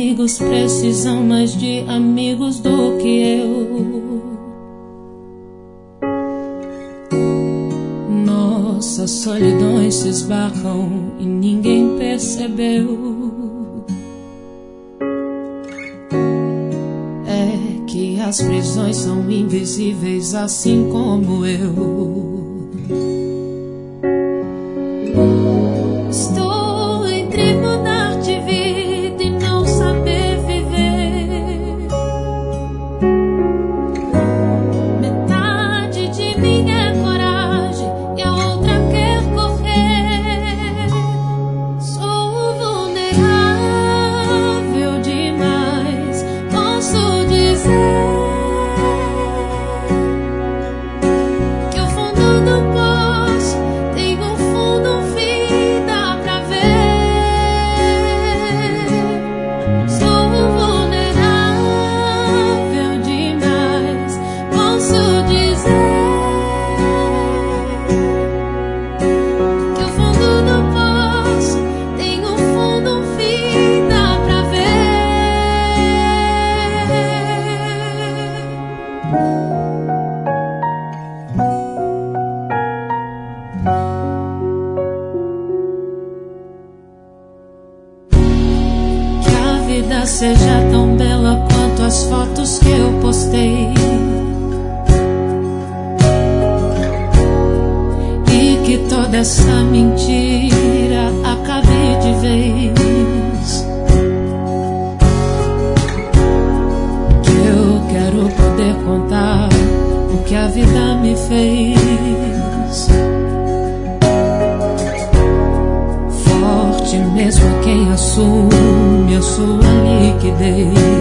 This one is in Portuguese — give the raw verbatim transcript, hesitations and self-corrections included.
amigos precisam mais de amigos do que eu. Nossas solidões se esbarram e ninguém percebeu. É que as prisões são invisíveis, assim como eu. Estou entre mudar de vida e não saber viver. Metade de mim é coragem e a outra quer correr. Sou vulnerável demais, posso dizer que o fundo do poço tem um fundo, um fim, dá pra ver. Sou vulnerável demais, posso dizer que o fundo do poço tem um fundo, um fim, dá pra ver. Que a vida seja tão bela quanto as fotos que eu postei, e que toda essa mentira acabe de vez. Que eu quero poder contar o que a vida me fez. Forte mesmo quem assume a sua liquidez.